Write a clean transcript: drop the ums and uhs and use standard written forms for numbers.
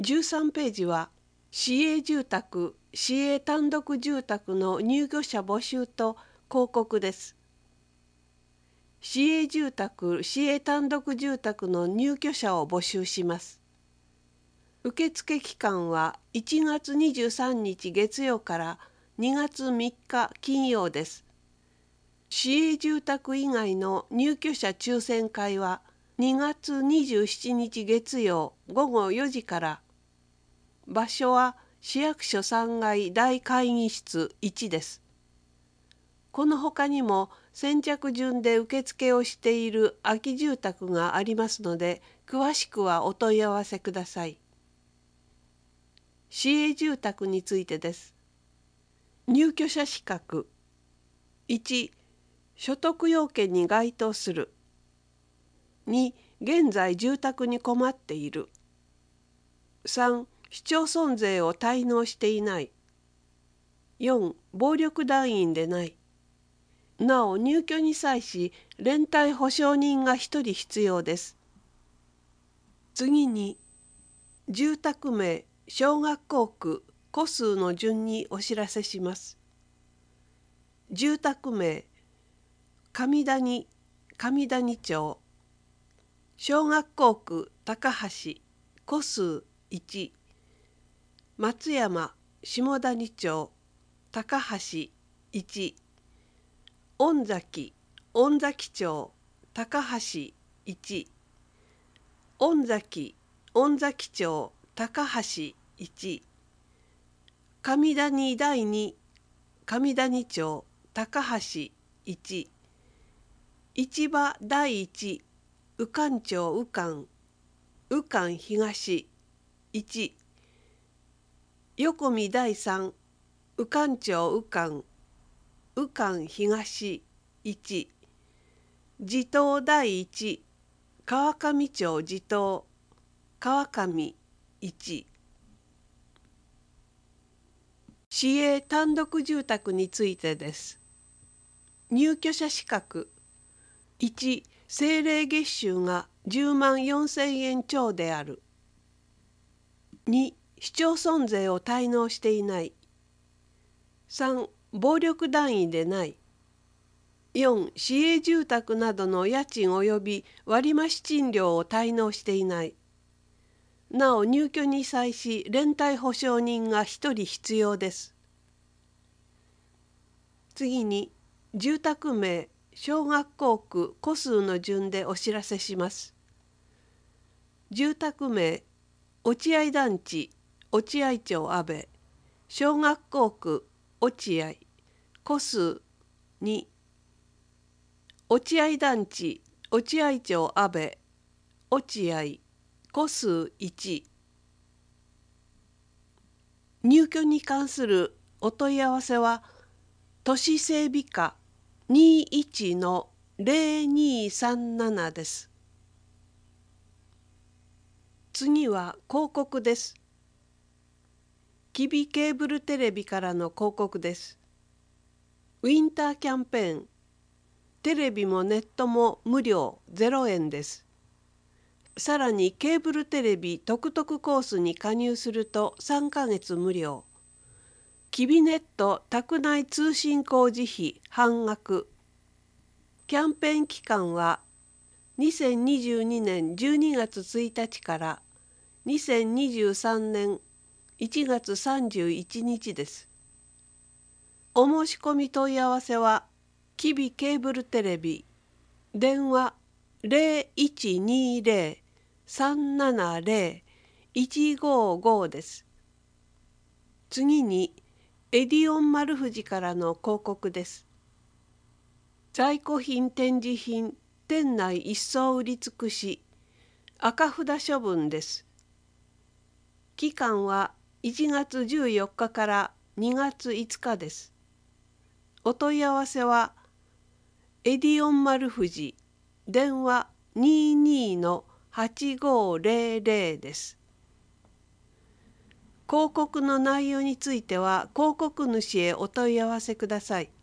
13ページは市営住宅、市営単独住宅の入居者募集と広告です。市営住宅、市営単独住宅の入居者を募集します。受付期間は1月23日月曜から2月3日金曜です。市営住宅以外の入居者抽選会は2月27日月曜午後4時から、場所は市役所3階大会議室1です。この他にも先着順で受付をしている空き住宅がありますので、詳しくはお問い合わせください。市営住宅についてです。入居者資格。1、所得要件に該当する。2、現在住宅に困っている。3、市町村税を滞納していない。4、暴力団員でない。なお入居に際し連帯保証人が1人必要です。次に住宅名、小学校区、戸数の順にお知らせします。住宅名、上谷町。小学校区高橋、戸数1。松山下谷町高橋1。御崎町高橋1。御崎町高橋1。上谷第2上谷町高橋1。市場第1宇菅町宇菅東1。横見第3宇菅町宇菅東1。地頭第1川上町地頭川上1。市営単独住宅についてです。入居者資格。1、政令月収が10万4,000円超である。2、市町村税を滞納していない。3、暴力団員でない。4、市営住宅などの家賃及び割増賃料を滞納していない。なお入居に際し連帯保証人が1人必要です。次に住宅名、小学校区、戸数の順でお知らせします。住宅名、落合団地、落合町阿部、小学校区、落合、戸数2。落合団地、落合町阿部、落合、戸数1。入居に関するお問い合わせは、都市整備課21-0237です。次は広告です。吉備ケーブルテレビからの広告です。ウィンターキャンペーン。テレビもネットも無料0円です。さらにケーブルテレビトクトクコースに加入すると3ヶ月無料。キビネット宅内通信工事費半額。キャンペーン期間は2022年12月1日から2023年1月31日です。お申し込み問い合わせは吉備ケーブルテレビ電話0120-370-155です。次にエディオン丸藤からの広告です。在庫品展示品店内一層売り尽くし赤札処分です。期間は1月14日から2月5日です。お問い合わせはエディオン丸藤電話22-8500です。広告の内容については広告主へお問い合わせください。